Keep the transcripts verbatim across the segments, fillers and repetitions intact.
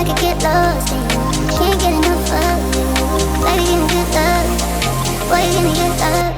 could get lost in you. Can't get enough of you. Baby, give me good love. Boy, give me good love.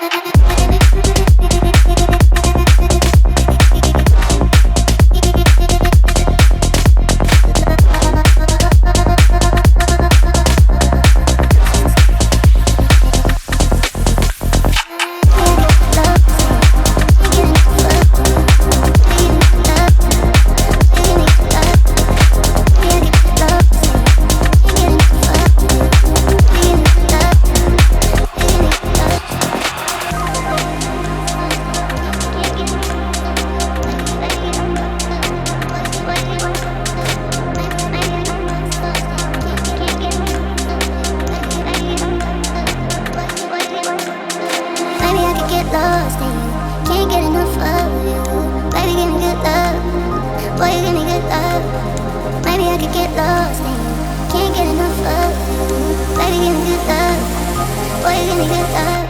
Lost in you, can't get enough of you. Baby, give me good love. Boy, you give me good love. Maybe I could get lost in you, can't get enough of you. Baby, give me good love. Boy, you give me good love.